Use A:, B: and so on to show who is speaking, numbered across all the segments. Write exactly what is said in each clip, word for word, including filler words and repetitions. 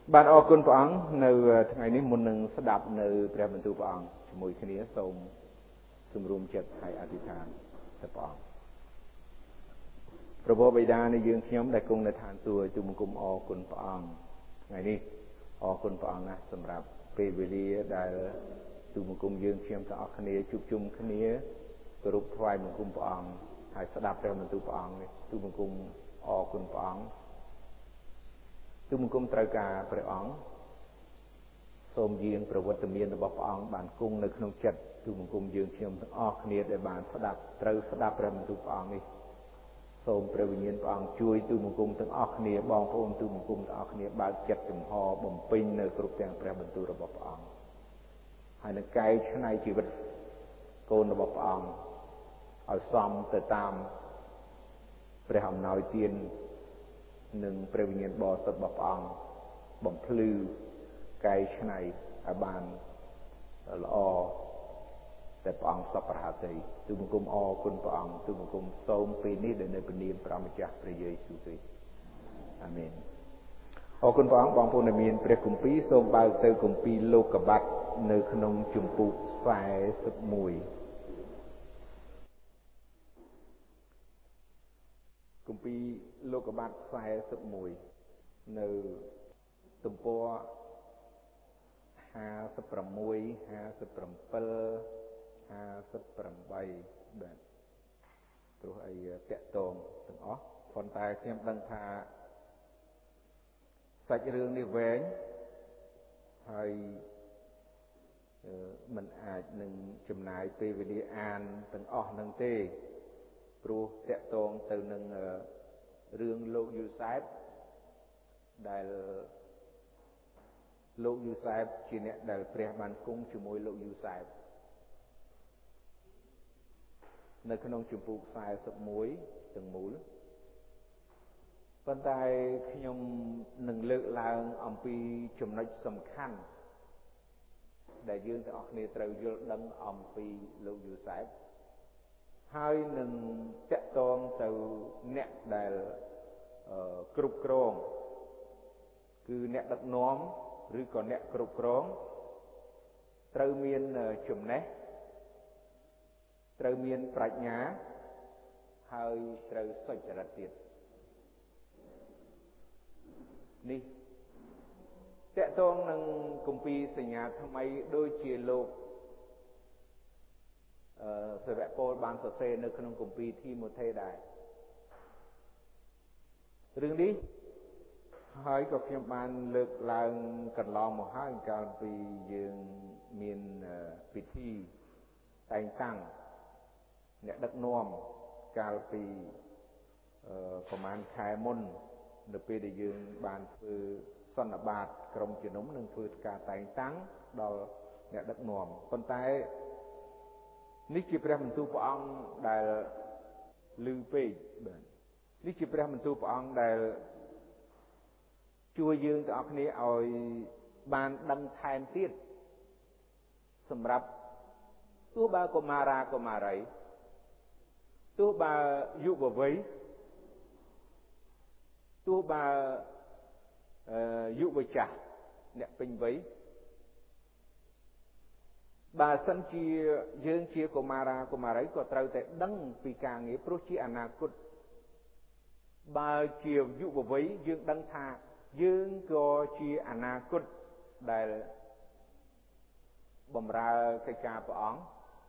A: Bạn ở conព្រះអង្គនៅថ្ងៃនេះមុននឹងស្ដាប់នៅព្រះបន្ទូលព្រះអង្គជាមួយគ្នាសូមសម្រុំចិត្តហើយអធិដ្ឋានទៅព្រះអង្គព្រះបិតានៃយើងខ្ញុំដែលគង់នៅឋានសួគ៌ទូលបង្គំអរគុណព្រះអង្គថ្ងៃនេះអរគុណព្រះអង្គណាស់សម្រាប់ពេលវេលាដែលទូលបង្គំយើងខ្ញុំទាំងអស់គ្នាជួបជុំគ្នាគោរពថ្វាយបង្គំព្រះអង្គហើយស្ដាប់ព្រះបន្ទូលព្រះអង្គនេះទូលបង្គំអរគុណព្រះអង្គទូលបង្គំត្រូវការព្រះអង្គសូមយាងប្រវត្តិមានរបស់ព្រះអង្គបានគង់នៅក្នុងចិត្តទូលបង្គំយើងខ្ញុំទាំងអស់គ្នាដែលបានស្ដាប់ត្រូវស្ដាប់ព្រះបន្ទូលព្រះអង្គនេះសូមព្រះវិញ្ញាណព្រះអង្គជួយទូលបង្គំទាំងអស់គ្នាបងប្អូនទូលបង្គំទាំងអស់គ្នាបើកចិត្តចំហបំពេញនៅគ្រប់ទាំងព្រះបន្ទូលរបស់ព្រះអង្គហើយនឹងកែច្នៃជីវិតកូនរបស់ព្រះអង្គឲ្យសមទៅតាមព្រះអំណោយទាននិងព្រះវិញ្ញាណបរិសុទ្ធរបស់ព្រះអង្គបំភ្លឺកែច្នៃឲ្យបានល្អតែព្រះអង្គសពប្រហាតីទូលបង្គំអរគុណព្រះអង្គទូលបង្គំសូមពេលនេះដែលនៅព្រះនាមព្រះម្ចាស់ព្រះយេស៊ូវគ្រីស្ទអាមែនអរគុណព្រះអង្គបងប្អូនដែលមានព្រះគម្ពីរសូមបើកទៅគម្ពីរលោកុបាទនៅក្នុងជំពូកខ្សែសិបមួយគម្ពីរលោកុបាទខ្សែសិបមួយនៅទំព័រห้าสิบหก ห้าสิบเจ็ด ห้าสิบแปดបាទព្រោះអីតាក់ទងទាំងអស់ប៉ុន្តែខ្ញុំដឹងថាសាច់រឿងនេះវែងហើយมันអាចនឹងចំណាយពេលវេលាអានទាំងអស់នឹងទេព្រោះតាក់ទងទៅនឹងរឿងលោកយូសែបដែលលោកយូសែបជាអ្នកដែលព្រះបានគង់ជាមួយលោកយូសែបនៅក្នុងជំពូកខ្សែសិបមួយទាំងមូលប៉ុន្តែខ្ញុំនឹងលើកឡើងអំពីចំណុចសំខាន់ដែលយើងទាំងអស់គ្នាត្រូវយល់ដឹងអំពីលោកយូសែបហើយនឹងតាក់ទងទៅអ្នកដែលគ្រប់គ្រងគឺអ្នកដឹកនាំឬក៏អ្នកគ្រប់គ្រងត្រូវមានចំណេះត្រូវមានប្រាជ្ញាហើយត្រូវសុចរិតទៀតនេះតកតងនឹងគម្ពីរសញ្ញាថ្មីដូចជាលោកអឺសាវកប៉ូលបានសរសេរនៅក្នុងគម្ពីរធីម៉ូថេដែររឿងនេះហើយក៏ខ្ញុំបានលើកឡើងកន្លងមកហើយកាលពីយើងមានពិធីតែងតាំងអ្នកដឹកនាំកាលពីប្រហែលខែមុននៅពេលដែលយើងបានធ្វើសន្និបាតក្រុមជំនុំនិងធ្វើការតែងតាំងដល់អ្នកដឹកនាំប៉ុន្តែនេះជាព្រះបន្ទូលព្រះអង្គដែលឮពេកបាទនេះជាព្រះបន្ទូលព្រះអង្គដែលជួយយើងទាំងអស់គ្នាឲ្យបានដឹងថែមទៀតសម្រាប់ទោះបើកុមារាកុមារីទោះបើយុវវ័យទោះបើយុវចាស់អ្នកពេញវ័យបើសិនជាយើងជាកុមារាកុមារីក៏ត្រូវតែដឹងពីការងារព្រោះជាអនាគតបើជាយុវវ័យយើងដឹងថាយើងក៏ជាអនាគតដែលបម្រើកិច្ចការព្រះអង្គ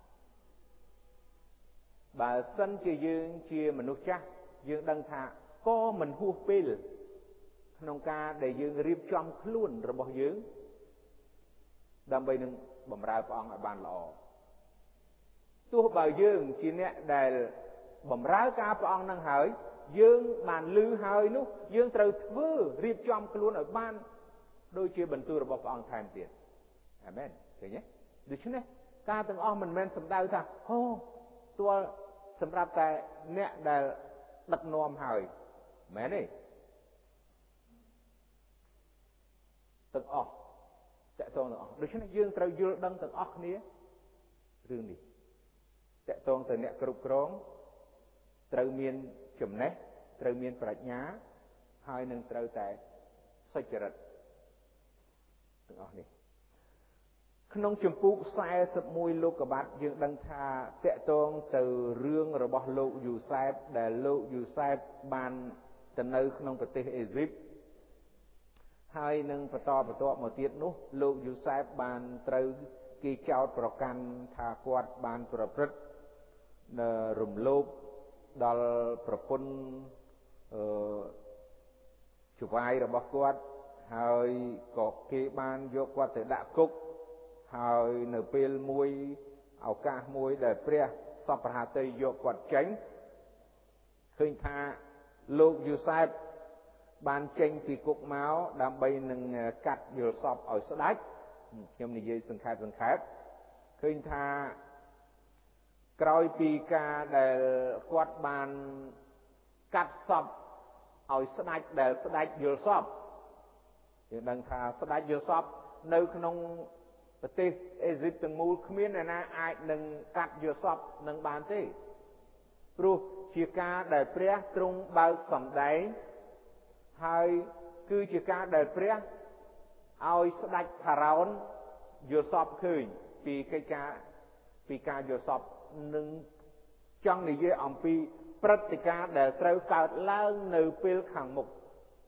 A: បើសិនជាយើងជាមនុស្សចាស់យើងដឹងថាក៏មិនហួសពេលក្នុងការដែលយើងរៀបចំខ្លួនរបស់យើងដើម្បីនឹងបម្រើព្រះអង្គឲ្យបានល្អទោះបើយើងជាអ្នកដែលបម្រើការព្រះអង្គនឹងហើយយើងបានលឺហើយនោះយើងត្រូវធ្វើរៀបចំខ្លួនឲ្យបានដូចជាបន្ទូលរបស់ព្រះអង្គថែមទៀតអាមែនឃើញទេដូច្នេះការទាំងអស់មិនមែនសំដៅថាអូទាល់សម្រាប់តែអ្នកដែលដឹកនាំហើយមែនទេទាំងអស់តកតងទាំងអស់ដូច្នេះយើងត្រូវយល់ដឹងទាំងអស់គ្នារឿងនេះតកតងទៅអ្នកគ្រប់គ្រងត្រូវមានចំណេះត្រូវមានប្រាជ្ញាហើយនឹងត្រូវតែសុចរិតទាំងអស់នេះក្នុងចម្ពោះខ្សែសិបមួយលោកកបាត់យើងដឹងថាតកតងទៅរឿងរបស់លោកយូសែបដែលលោកយូសែបបានទៅនៅក្នុងប្រទេសអេស៊ីបហើយនឹងបន្តបន្ទាប់មកទៀតនោះលោកយូសែបបានត្រូវគេចោទប្រកាន់ថាគាត់បានប្រព្រឹត្តរំលោភដល់ប្រពន្ធអឺច្បាយរបស់គាត់ហើយក៏គេបានយកគាត់ទៅដាក់គុកហើយនៅពេលមួយឱកាសមួយដែលព្រះសពប្រហាតីយកគាត់ចេញឃើញថាលោកយូសែបបានចេញពីគុកមកដើម្បីនឹងកាត់យល់សពឲ្យស្ដេចខ្ញុំនិយាយសង្ខេបសង្ខេបឃើញថាក្រោយពីការដែលគាត់បានកាត់សពឲ្យស្ដេចដែលស្ដេចយល់សពយើងដឹងថាស្ដេចយល់សពនៅក្នុងប្រទេសអេស៊ីបទាំងមូលគ្មានអ្នកណាអាចនឹងកាត់យល់សពនឹងបានទេព្រោះជាការដែលព្រះទ្រង់បើកសម្ដែងហើយគឺជាការដែលព្រះឲ្យស្ដេចផារ៉ោនយល់សពឃើញពីកិច្ចការពីការយល់សពនឹងចង់និយាយអំពីព្រឹត្តិការណ៍ដែលត្រូវកើតឡើងនៅពេលខាងមុខ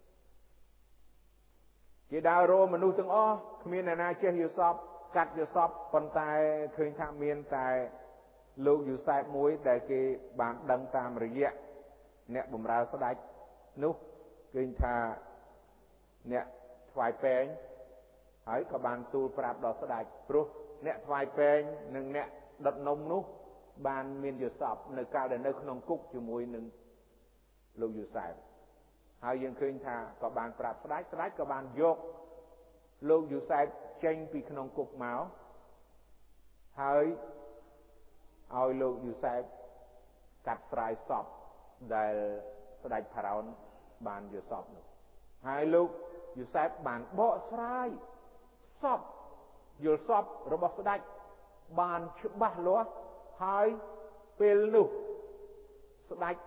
A: ជាដើររមនុស្សទាំងអស់គ្មានអ្នកណាចេះយល់សពកាត់យល់សពប៉ុន្តែឃើញថាមានតែលោកយូសែបមួយដែលគេបានដឹងតាមរយៈអ្នកបម្រើស្ដេចនោះឃើញថាអ្នកថ្វាយពែងហើយក៏បានទូលប្រាប់ដល់ស្ដេចព្រោះអ្នកថ្វាយពែងនិងអ្នកដុតនំនោះបានមានយល់សពនៅកាលដែលនៅក្នុងគុកជាមួយនឹងលោកយូសែបហើយយើងឃើញថាក៏បានប្រាប់ស្ដេចស្ដេចក៏បានយកលោកយូសែបចេញពីក្នុងគុកមកហើយឲ្យលោកយូសែបកាត់ស្រាយសពដែលស្ដេចផារ៉ោនបានយល់សពនោះហើយលោកយូសែបបានបកស្រាយសពយល់សពរបស់ស្ដេចបានច្បាស់លាស់ហើយពេលនោះស្ដេច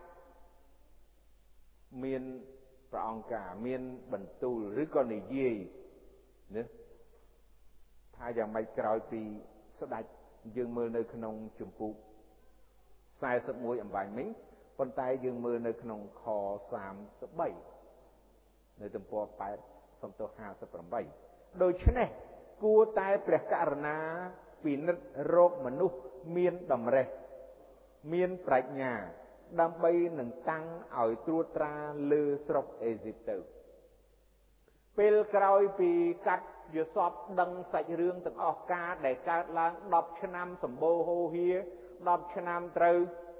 A: មានព្រះអង្គការមានបន្ទូលឬក៏និយាយណាថាយ៉ាងម៉េចក្រោយពីស្ដេចយើងមើលនៅក្នុងចម្ពោះខ្សែសិបមួយអំបញ្ញមិញប៉ុន្តែយើងមើលនៅក្នុងខសាមសិបបីនៅទំព័រប៉ែតសំទោសហាសិបប្រាំដូច្នេះគួរតែព្រះករុណាពិនិត្យរកមនុស្សមានតម្រេះមានប្រាជ្ញាដើម្បីនឹងតាំងឲ្យត្រួតត្រាលើស្រុកអេស៊ីបទៅពេលក្រោយពីកាត់យល់សពដឹងសាច់រឿងទាំងអស់ការដែលកើតឡើងដប់ឆ្នាំសម្បូរហូរហៀដប់ឆ្នាំត្រូវ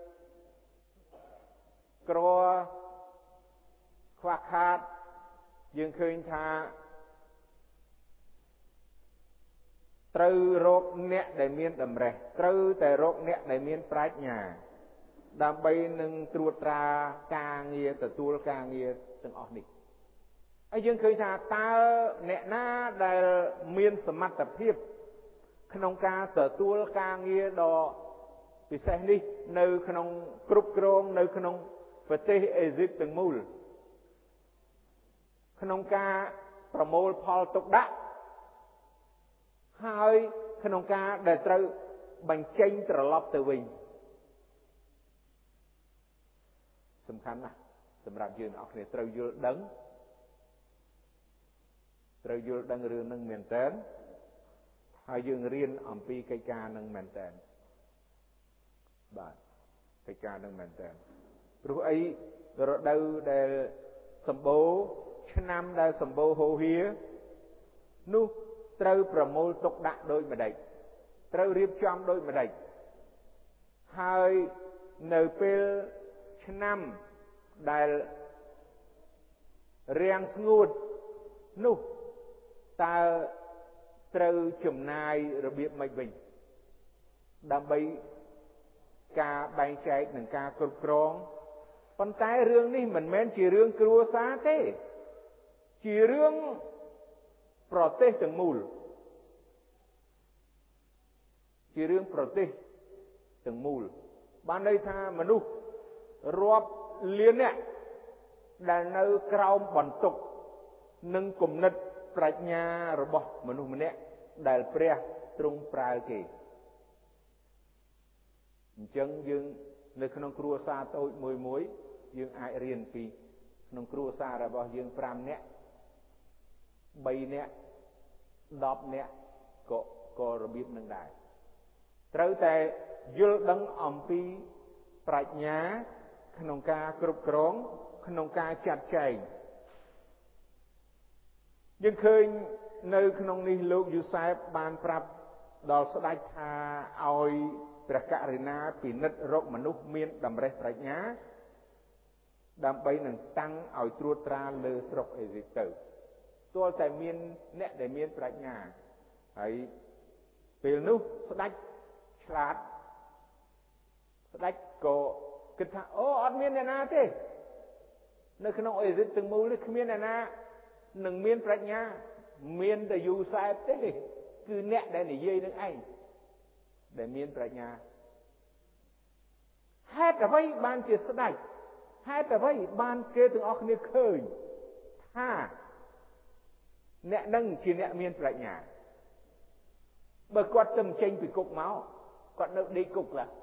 A: ក្រខ្វះខាតយើងឃើញថាត្រូវរកអ្នកដែលមានតម្រេះត្រូវតែរកអ្នកដែលមានប្រាជ្ញាដើម្បីនឹងត្រួតត្រាការងារទទួលការងារទាំងអស់នេះហើយយើងឃើញថាតើអ្នកណាដែលមានសមត្ថភាពក្នុងការទទួលការងារដ៏ពិសេសនេះនៅក្នុងគ្រប់គ្រងនៅក្នុងប្រទេសអេស៊ីបទាំងមូលក្នុងការប្រមូលផលទុកដាក់ហើយក្នុងការដែលត្រូវបញ្ចេញត្រឡប់ទៅវិញសំខាន់ណាស់សម្រាប់យើងអរគ្នាត្រូវយល់ដឹងត្រូវយល់ដឹងរឿងនឹងមែនតើហើយយើងរៀនអំពីកិច្ចការនឹងមែនតើបាទកិច្ចការនឹងមែនតើព្រោះអីរដូវដែលសម្បូរឆ្នាំដែលសម្បូរហូរហៀនោះត្រូវប្រមូលទុកដាក់ដូចម្ដេចត្រូវរៀបចំដូចម្ដេចហើយនៅពេលឆ្នាំដែលរាំងស្ងួតនោះតើត្រូវចំណាយរបៀបម៉េចវិញដើម្បីការបែងចែកនិងការគ្រប់គ្រងប៉ុន្តែរឿងនេះមិនមែនជារឿងគ្រួសារទេជារឿងប្រទេសទាំងមូលជារឿងប្រទេសទាំងមូលបានន័យថាមនុស្សរាប់លានអ្នកដែលនៅក្រោមបន្ទុកនិងគំនិតប្រាជ្ញារបស់មនុស្សម្នាក់ដែលព្រះទ្រង់ប្រើគេអញ្ចឹងយើងនៅក្នុងគ្រួសារតូចមួយមួយយើងអាចរៀនពីក្នុងគ្រួសាររបស់យើងប្រាំនាក់បីនាក់ដប់នាក់ក៏ក៏របៀបនឹងដែរត្រូវតែយល់ដឹងអំពីប្រាជ្ញាក្នុងការគ្រប់គ្រងក្នុងការចាត់ចែងយើងឃើញនៅក្នុងនេះលោកយូសែបបានប្រាប់ដល់ស្ដេចថាឲ្យព្រះករុណាពិនិត្យរកមនុស្សមានតម្រេះប្រាជ្ញាដើម្បីនឹងតាំងឲ្យត្រួតត្រាលើស្រុកអេស៊ីបទៅទាល់តែមានអ្នកដែលមានប្រាជ្ញាហើយពេលនោះស្ដេចឆ្លាតស្ដេចក៏គិតថាអូអត់មានអ្នកណាទេនៅក្នុងអេស៊ីបទាំងមូលនេះគ្មានអ្នកណានឹងមានប្រាជ្ញាមានតែយូសែបទេគឺអ្នកដែលនិយាយនឹងឯងដែលមានប្រាជ្ញាហេតុអ្វីបានជាស្ដេចហេតុអ្វីបានគេទាំងអស់គ្នាឃើញថាអ្នកនឹងជាអ្នកមានប្រាជ្ញាបើគាត់ទៅចេញពីគុកមកគាត់នៅដេកគុកឡា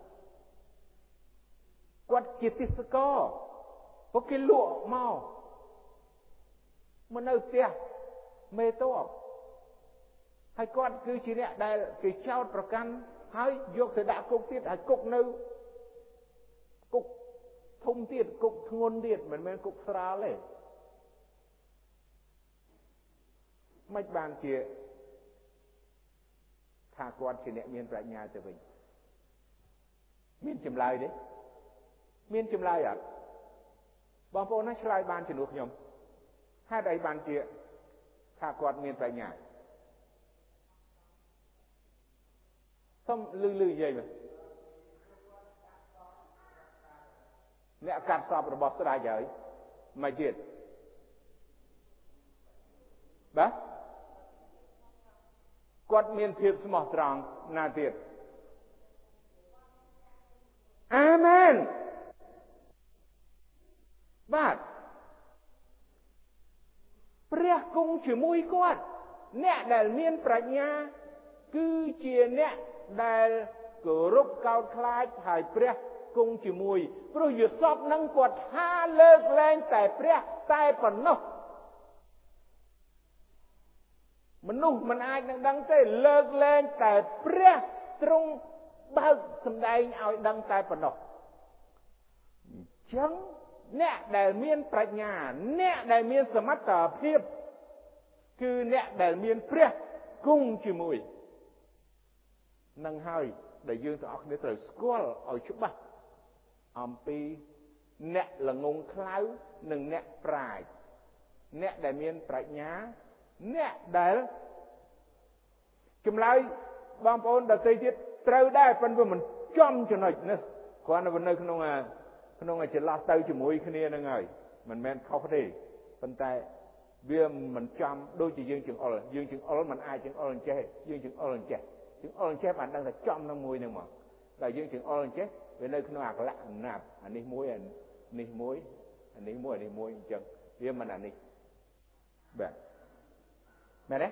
A: គាត់ជាទេសកលពួកគេលក់មកមកនៅផ្ទះមេតបហើយគាត់គឺជាអ្នកដែលគេចោទប្រកាន់ហើយយកទៅដាក់គុកទៀតហើយគុកនៅគុកធំទៀតគុកធ្ងន់ទៀតមិនមែនគុកស្រាលទេមិនបានជាថាគាត់ជាអ្នកមានប្រាជ្ញាទៅវិញមានចម្លើយទេមានចម្លើយអត់បងប្អូនណាឆ្លើយបានជំនួសខ្ញុំហេតុអីបានជាថាគាត់មានប្រាជ្ញាសូមលឺលឺនិយាយមើលអ្នកកាត់សពរបស់ស្ដេចហើយមិនទៀតបាទគាត់មានភាពស្មោះត្រង់ណាទៀតអាមែនបាទព្រះគង់ជាមួយគាត់អ្នកដែលមានប្រាជ្ញាគឺជាអ្នកដែលគោរពកោតខ្លាចហើយព្រះគង់ជាមួយព្រោះយូសបនឹងគាត់ថាលើកលែងតែព្រះតែប៉ុណ្ណោះមនុស្សមិនអាចនឹងដឹងទេលើកលែងតែព្រះទ្រង់បើកសម្ដែងឲ្យដឹងតែប៉ុណ្ណោះអញ្ចឹងអ្នកដែលមានប្រាជ្ញាអ្នកដែលមានសមត្ថភាពគឺអ្នកដែលមានព្រះគង់ជាមួយនឹងហើយដែលយើងទាំងអស់គ្នាត្រូវស្គាល់ឲ្យច្បាស់អំពីអ្នកល្ងងខ្លៅនិងអ្នកប្រាជ្ញអ្នកដែលមានប្រាជ្ញាអ្នកដែលចម្លើយបងប្អូនដទៃទៀតត្រូវដែរប៉ុន្តែមិនចំចំណុចនេះគ្រាន់តែនៅក្នុងក្នុងចន្លោះទៅជាមួយគ្នានឹងហើយមិនមែនខុសទេប៉ុន្តែវាមិនចំដូចជាយើងចង្អុលយើងចង្អុលមិនអាចចង្អុលអញ្ចេះយើងចង្អុលអញ្ចេះចង្អុលអញ្ចេះបានដឹងថាចំនឹងមួយនឹងមកតែយើងចង្អុលអញ្ចេះវានៅក្នុងអាកលៈអំណាចអានេះមួយអានេះមួយអានេះមួយអានេះមួយអញ្ចឹងវាមិនអានេះបាទមែនទេ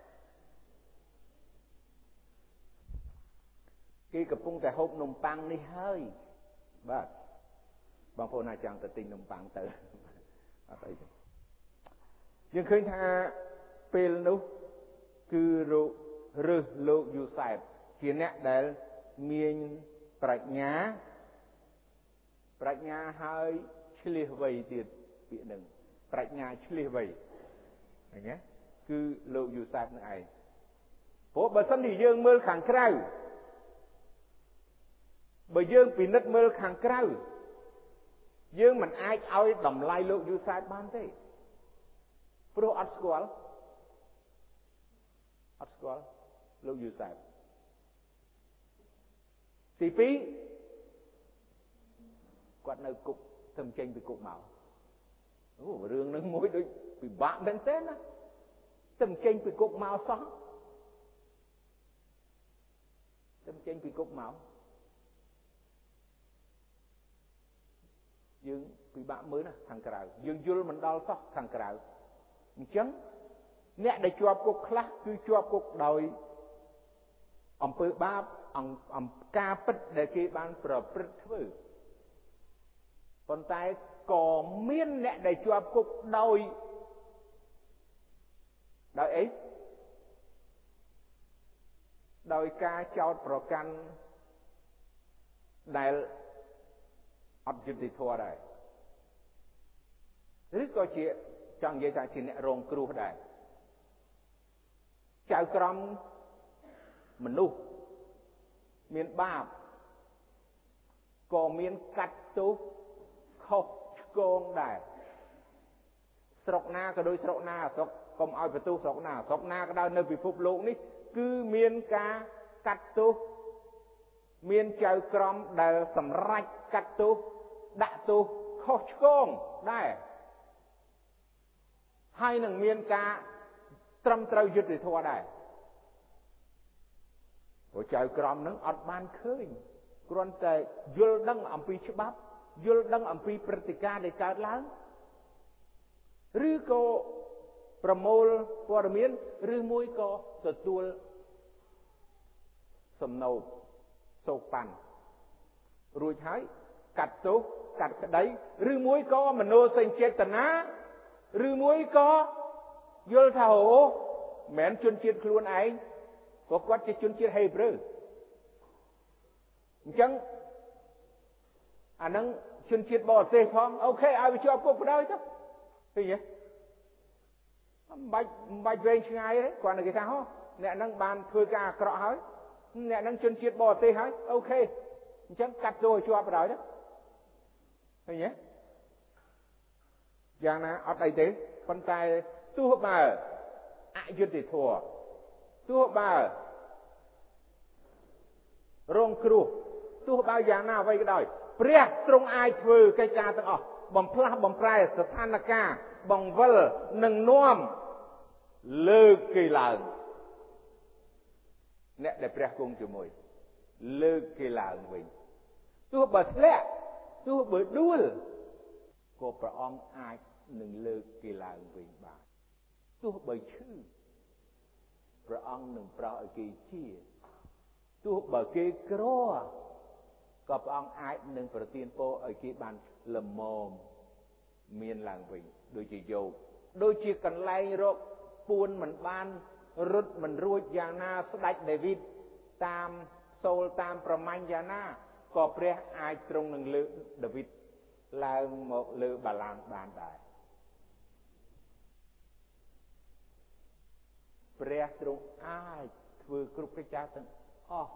A: គេកំពុងតែហូបនំប៉័ងនេះហើយបាទបងប្អូនណាចង់ទៅទិញនំប៉័ងទៅអត់អីទេយើងឃើញថាពេលនោះគឺរើសលោកយូសែបជាអ្នកដែលមានប្រាជ្ញាប្រាជ្ញាហើយឆ្លៀសវៃទៀតពាក្យនឹងប្រាជ្ញាឆ្លៀសវៃឃើញទេគឺលោកយូសែបនឹងឯងព្រោះបើសិនជាយើងមើលខាងក្រៅបើយើងពិនិត្យមើលខាងក្រៅយើងមិនអាចឲ្យតម្លៃលោកយូសែបបានទេព្រោះអត់ស្គាល់អត់ស្គាល់លោកយូសែបទីពីរគាត់នៅគុកទៅចេញពីគុកមកអូរឿងនឹងមួយដូចពិបាកមែនទេណាទៅចេញពីគុកមកសោះទៅចេញពីគុកមកយើងពិបាកមើលណាខាងក្រៅយើងយល់មិនដល់សោះខាងក្រៅអញ្ចឹងអ្នកដែលជាប់គុកខ្លះគឺជាប់គុកដោយអំពើបាបអំការពិតដែលគេបានប្រព្រឹត្តធ្វើប៉ុន្តែក៏មានអ្នកដែលជាប់គុកដោយដោយអីដោយការចោទប្រកាន់ដែលអត់យុត្តិធម៌ដែរឬក៏ជាចង់និយាយថាជាអ្នករងគ្រោះដែរចៅក្រមមនុស្សមានបាបក៏មានកាត់ទោសខុសឆ្គងដែរស្រុកណាក៏ដូចស្រុកណាស្រុកកុំឲ្យបន្ទោសស្រុកណាស្រុកណាក៏ដោយនៅពិភពលោកនេះគឺមានការកាត់ទោសមានចៅក្រមដែលសម្រេចកាត់ទោសដាក់ទោសខុសឆ្គងដែរហើយនឹងមានការត្រឹមត្រូវយុត្តិធម៌ដែរព្រោះចៅក្រមនឹងអត់បានឃើញគ្រាន់តែយល់ដឹងអំពីច្បាប់យល់ដឹងអំពីព្រឹត្តិការណ៍ដែលកើតឡើងឬក៏ប្រមូលព័ត៌មានឬមួយក៏ទទួលសំណូកសោកប៉ាន់រួចហើយកាត់ទោសកាត់ក្តីឬមួយក៏មនោសញ្ចេតនាឬមួយក៏យល់ថាអូមិនមែនជនជាតិខ្លួនឯងព្រោះគាត់ជាជនជាតិហេប្រឺអញ្ចឹងអានឹងជនជាតិបរទេសផងអូខេឲ្យវាជាប់គុកបណ្ដោយទៅឃើញទេមិនបាច់មិនបាច់វែងឆ្ងាយទេគាត់តែគេថាហ៎អ្នកហ្នឹងបានធ្វើការអាក្រក់ហើយអ្នកហ្នឹងជនជាតិបរទេសហើយអូខេអញ្ចឹងកាត់ទោសឲ្យជាប់បណ្ដោយទៅឃើញទេយ៉ាងណាអត់អីទេប៉ុន្តែទោះបើអយុត្តិធម៌ទោះបើរងគ្រោះទោះបើយ៉ាងណាអ្វីក៏ដោយព្រះទ្រង់អាចធ្វើកិច្ចការទាំងអស់បំផ្លាស់បំប្រែស្ថានភាពបង្វិលនិងនាំលើកគេឡើងអ្នកដែលព្រះគង់ជាមួយលើកគេឡើងវិញទោះបើធ្លាក់ទោះបើដួលក៏ព្រះអង្គអាចនឹងលើកគេឡើងវិញបានទោះបើឈឺព្រះអង្គនឹងប្រោសឲ្យគេជាទោះបើគេក្រក៏ព្រះអង្គអាចនឹងប្រទានពរឲ្យគេបានល្មមមានឡើងវិញដូចជាយោបដូចជាកន្លែងរកពួនមិនបានរត់មិនរួចយ៉ាងណាស្ដេចដាវីតតាមសូលតាមប្រមាញ់យ៉ាងណាក៏ព្រះអាចទ្រង់នឹងលើកដាវីតឡើងមកលើបល្ល័ង្កបានដែរព្រះទ្រង់អាចធ្វើគ្រប់កិច្ចការទាំងអស់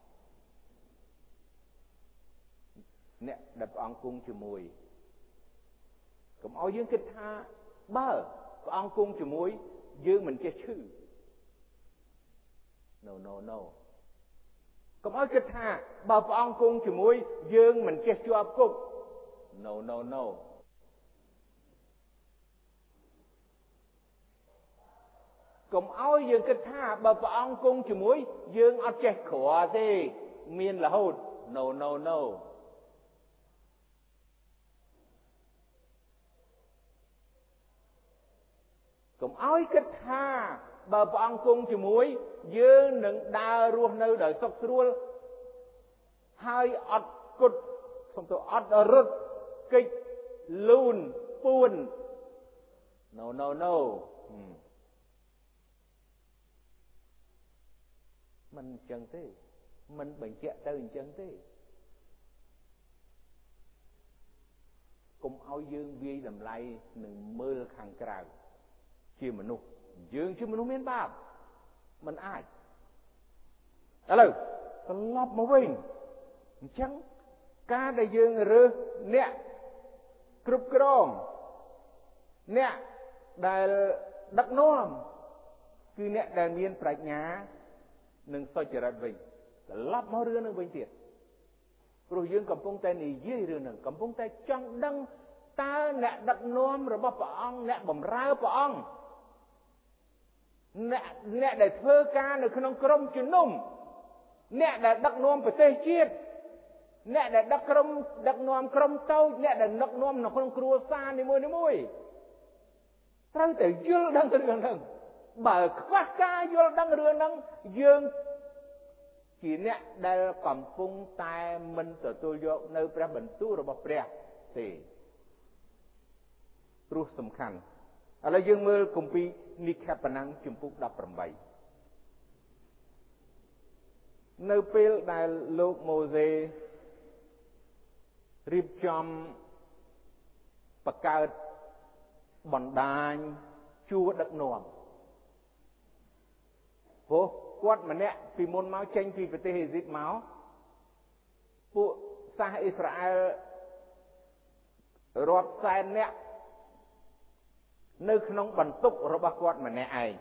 A: អ្នកដែលព្រះអង្គគង់ជាមួយកុំឲ្យយើងគិតថាបើព្រះអង្គគង់ជាមួយយើងមិនចេះឈឺ no no no កុំឲ្យគិតថាបើព្រះអង្គគង់ជាមួយយើងមិនចេះជាប់គុក no no no កុំឲ្យយើងគិតថាបើព្រះអង្គគង់ជាមួយយើងអត់ចេះក្រទេមានរហូត no no no កុំឲ្យគិតថាបើព្រះអង្គគង់ជាមួយយើងនឹងដើររស់នៅដោយសុខស្រួលហើយអត់គត់សំទោអត់រត់កិច្ចលូនពួន no no no មិនអញ្ចឹងទេមិនបញ្ជាក់ទៅអញ្ចឹងទេកុំឲ្យយើងវាយតម្លៃនឹងមើលខាងក្រៅជាមនុស្សយើងជាមនុស្សមានបាបមិនអាចឥឡូវត្រឡប់មកវិញអញ្ចឹងការដែលយើងរើសអ្នកគ្រប់គ្រងអ្នកដែលដឹកនាំគឺអ្នកដែលមានប្រាជ្ញានិងសុចរិតវិញត្រឡប់មករឿងនឹងវិញទៀតព្រោះយើងកំពុងតែនិយាយរឿងហ្នឹងកំពុងតែចង់ដឹងតើអ្នកដឹកនាំរបស់ព្រះអង្គអ្នកបម្រើព្រះអង្គអ្នកអ្នកដែលធ្វើការនៅក្នុងក្រុមជំនុំអ្នកដែលដឹកនាំប្រទេសជាតិអ្នកដែលដឹកក្រុមដឹកនាំក្រុមតូចអ្នកដែលដឹកនាំនៅក្នុងគ្រួសារនីមួយៗត្រូវតែយល់ដឹងរឿងហ្នឹងបើខ្វះការយល់ដឹងរឿងហ្នឹងយើងជាអ្នកដែលកំពុងតែមិនទទួលយកនៅព្រះបន្ទូលរបស់ព្រះទេព្រោះសំខាន់ឥឡូវយើងមើលគម្ពីរនិខេបណាំងជំពូកដប់ប្រាំបីនៅពេលដែលលោកម៉ូសេរៀបចំបង្កើតបណ្ដាញជួរដឹកនាំព្រោះគាត់ម្នាក់ពីមុនមកចេញពីប្រទេសអេស៊ីបមកពួកសាសអ៊ីស្រាអែលរាប់សែននាក់នៅក្នុងបន្ទុករបស់គាត់ម្នាក់ឯង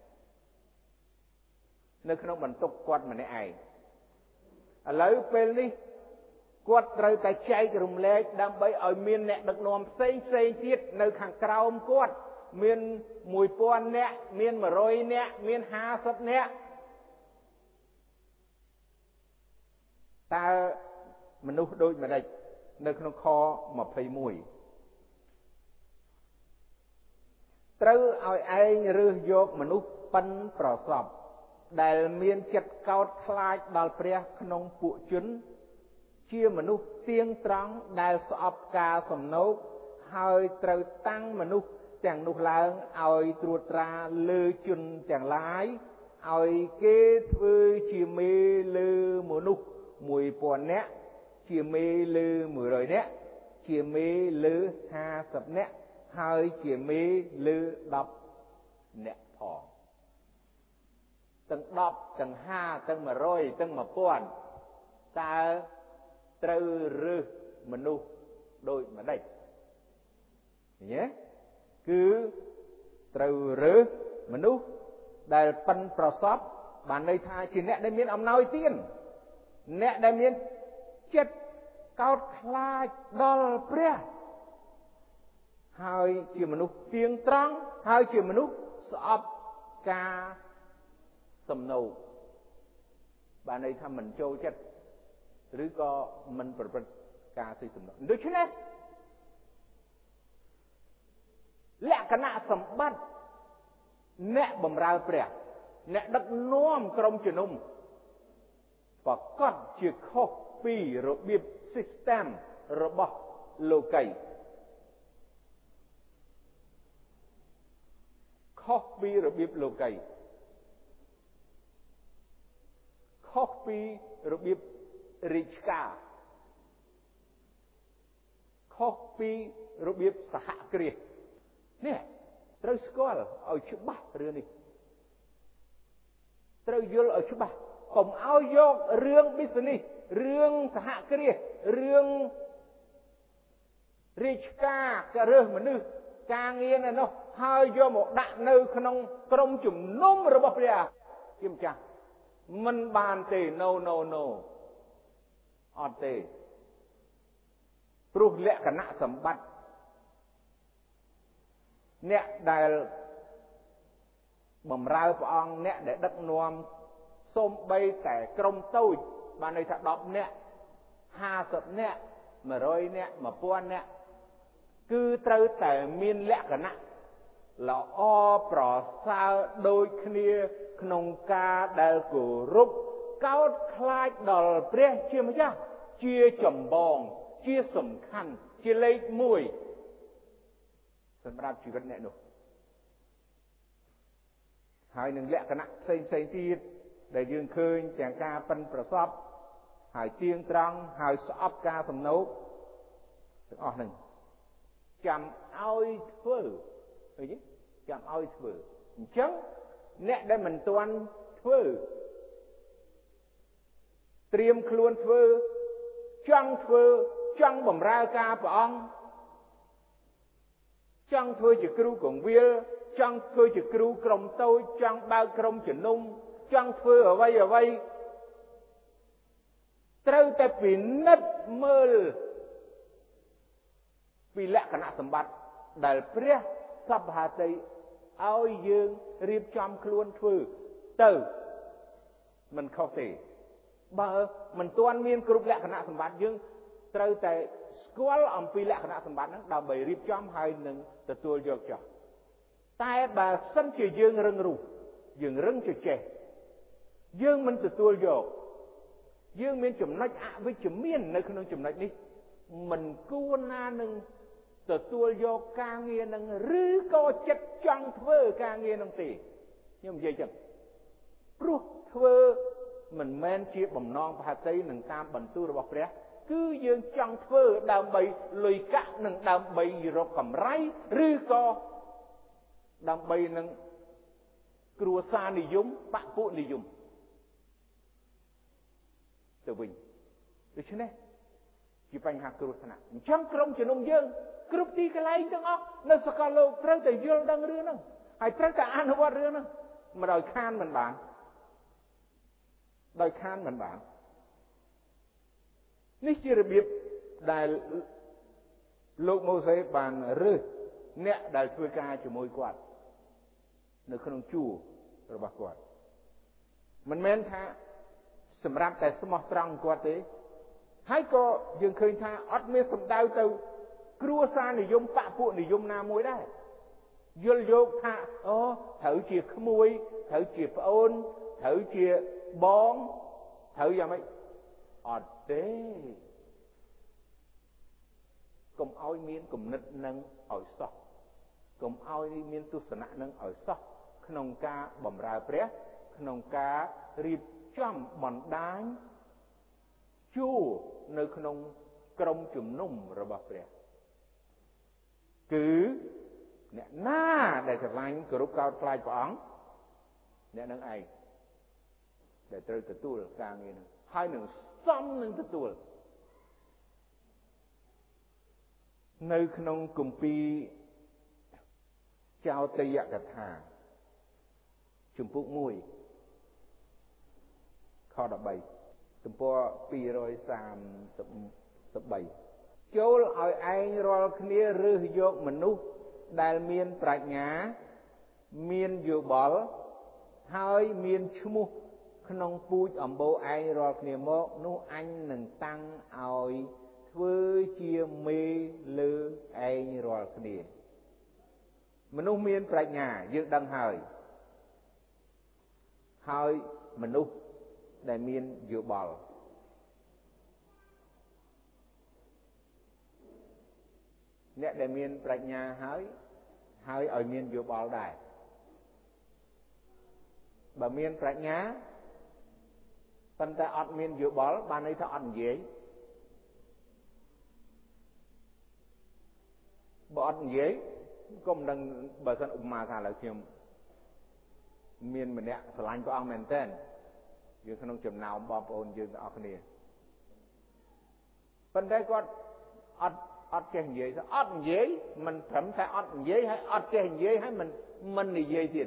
A: នៅក្នុងបន្ទុកគាត់ម្នាក់ឯងឥឡូវពេលនេះគាត់ត្រូវតែចែករំលែកដើម្បីឲ្យមានអ្នកដឹកនាំផ្សេងផ្សេងទៀតនៅខាងក្រោមគាត់មានមួយពាន់នាក់មានមួយរយនាក់មានห้าសិបនាក់តើមនុស្សដូចម្ដេចនៅក្នុងខยี่สิบเอ็ดត្រូវឲ្យឯងរើសយកមនុស្សប៉ិនប្រសពដែលមានចិត្តកោតខ្លាចដល់ព្រះក្នុងពួកជនជាមនុស្សទៀងត្រង់ដែលស្អប់ការសំណោកហើយត្រូវតាំងមនុស្សទាំងនោះឡើងឲ្យត្រួតត្រាលើជនទាំងឡាយឲ្យគេធ្វើជាមេលើមនុស្សមួយពាន់នាក់ជាមេលើមួយរយនាក់ជាមេលើห้าសិបនាក់ហើយជាមេលើដប់នាក់ផងទាំងដប់ទាំងห้าទាំងមួយរយទាំងមួយពាន់តើត្រូវរើសមនុស្សដូចម្ដេចញ៉េគឺត្រូវរើសមនុស្សដែលប៉ិនប្រសពបានន័យថាជាអ្នកដែលមានអំណោយទានអ្នកដែលមានចិត្តកោតខ្លាចដល់ព្រះហើយជាមនុស្សទៀងត្រង់ហើយជាមនុស្សស្អប់ការសំណោកបានន័យថាមិនចូលចិត្តឬក៏មិនប្រព្រឹត្តការស៊ីសំណោកដូច្នេះលក្ខណៈសម្បត្តិអ្នកបម្រើព្រះអ្នកដឹកនាំក្រុមជំនុំប្រកបជាខុសពីរបៀប system របស់លោកីខុសពីរបៀបលោកីខុសពីរបៀបរាជការខុសពីរបៀបសហគ្រាសនេះត្រូវស្គាល់ឲ្យច្បាស់រឿងនេះត្រូវយល់ឲ្យច្បាស់កុំឲ្យយករឿង business រឿងសហគ្រាសរឿងរាជការករើសមនុស្សការងារនៅនោះហើយយកមកដាក់នៅក្នុងក្រុមជំនុំរបស់ព្រះជាម្ចាស់មិនបានទេ no no no អត់ទេព្រោះលក្ខណៈសម្បត្តិអ្នកដែលបម្រើព្រះអង្គអ្នកដែលដឹកនាំសូម្បីតែក្រុមតូចបានន័យថាដប់នាក់ห้าសិបនាក់មួយរយនាក់មួយពាន់នាក់គឺត្រូវតែមានលក្ខណៈល្អប្រសើរដូចគ្នាក្នុងការដែលគោរពកោតខ្លាចដល់ព្រះជាម្ចាស់ជាចម្បងជាសំខាន់ជាលេខមួយសម្រាប់ជីវិតអ្នកនោះហើយនឹងលក្ខណៈផ្សេងផ្សេងទៀតដែលយើងឃើញទាំងការប៉ិនប្រសពហើយទៀងត្រង់ហើយស្អប់ការសំណោកទាំងអស់ហ្នឹងចាំឲ្យធ្វើឃើញទេចាំឲ្យធ្វើអញ្ចឹងអ្នកដែលមិនទាន់ធ្វើត្រៀមខ្លួនធ្វើចង់ធ្វើចង់បម្រើការព្រះអង្គចង់ធ្វើជាគ្រូកងវិលចង់ធ្វើជាគ្រូក្រុមតូចចង់បើកក្រុមជំនុំចង់ធ្វើអ្វីអ្វីត្រូវតែពិនិត្យមើលពីលក្ខណៈសម្បត្តិដែលព្រះសព្វហាតីឲ្យយើងរៀបចំខ្លួនធ្វើទៅមិនខុសទេបើមិនទាន់មានគ្រប់លក្ខណៈសម្បត្តិយើងត្រូវតែស្គាល់អំពីលក្ខណៈសម្បត្តិហ្នឹងដើម្បីរៀបចំហើយនឹងទទួលយកចោះតែបើសិនជាយើងរឹងរូសយើងរឹងជជែកយើងមិនទទួលយកយើងមានចំណុចអវិជ្ជមាននៅក្នុងចំណុចនេះមិនគួរណានឹងទទួលយកការងារនឹងឬក៏ចិត្តចង់ធ្វើការងារនឹងទេខ្ញុំនិយាយចឹងព្រោះធ្វើមិនមែនជាបំណងផាតីនឹងតាមបន្ទូលរបស់ព្រះគឺយើងចង់ធ្វើដើម្បីលុយកាក់និងដើម្បីរកកម្រៃឬក៏ដើម្បីនឹងគ្រួសារនិយមបពុនិយមទៅវិញដូច្នេះជាបញ្ហាគ្រោះថ្នាក់អញ្ចឹងក្រុមជំនុំយើងគ្រប់ទីកន្លែងទាំងអស់នៅសកលលោកត្រូវតែយល់ដឹងរឿងហ្នឹងហើយត្រូវតែអនុវត្តរឿងហ្នឹងមិនដោយខានមិនបានដោយខានមិនបាននេះជារបៀបដែលលោកម៉ូសេបានរើសអ្នកដែលធ្វើការជាមួយគាត់នៅក្នុងជួររបស់គាត់មិនមែនថាសម្រាប់តែស្មោះត្រង់គាត់ទេហើយក៏យើងឃើញថាអត់មានសម្ដៅទៅគ្រួសារនិយមបពុនិយមណាមួយដែរយល់យកថាអូត្រូវជាក្មួយត្រូវជាប្អូនត្រូវជាបងត្រូវយ៉ាងម៉េចអត់ទេកុំឲ្យមានគំនិតនឹងឲ្យសោះកុំឲ្យមានទស្សនៈនឹងឲ្យសោះក្នុងការបម្រើព្រះក្នុងការរៀបចំបណ្ដាញជួរនៅក្នុងក្រុមជំនុំរបស់ព្រះគឺអ្នកណាដែលស្រឡាញ់គោរពកោតខ្លាចព្រះអង្គអ្នកនឹងឯងដែលត្រូវទទួលការងារនឹងហើយនឹងសមនឹងទទួលនៅក្នុងគម្ពីរចោទយកថាជំពូកមួយខដប់បីទំព័រពីររយសាមសិបបីចូលឲ្យឯងរាល់គ្នារើសយកមនុស្សដែលមានប្រាជ្ញាមានយោបល់ហើយមានឈ្មោះក្នុងពូជអម្បូរឯងរាល់គ្នាមកនោះអញនឹងតាំងឲ្យធ្វើជាមេលើឯងរាល់គ្នាមនុស្សមានប្រាជ្ញាយើងដឹងហើយហើយមនុស្សដែលមានយោបល់អ្នកដែលមានប្រាជ្ញាហើយហើយឲ្យមានយោបល់ដែរបើមានប្រាជ្ញាប៉ុន្តែអត់មានយោបល់បានន័យថាអត់និយាយបើអត់និយាយកុំដឹងបើសិនឧបមាថាឥឡូវខ្ញុំមានម្នាក់ស្រឡាញ់ព្រះអង្គមែនទែនយើងក្នុងចំណោមបងប្អូនយើងទាំងអស់គ្នាប៉ុន្តែគាត់អត់អត់ចេះនិយាយអត់និយាយមិនត្រឹមតែអត់និយាយហើយអត់ចេះនិយាយហើយមិនមិននិយាយទៀត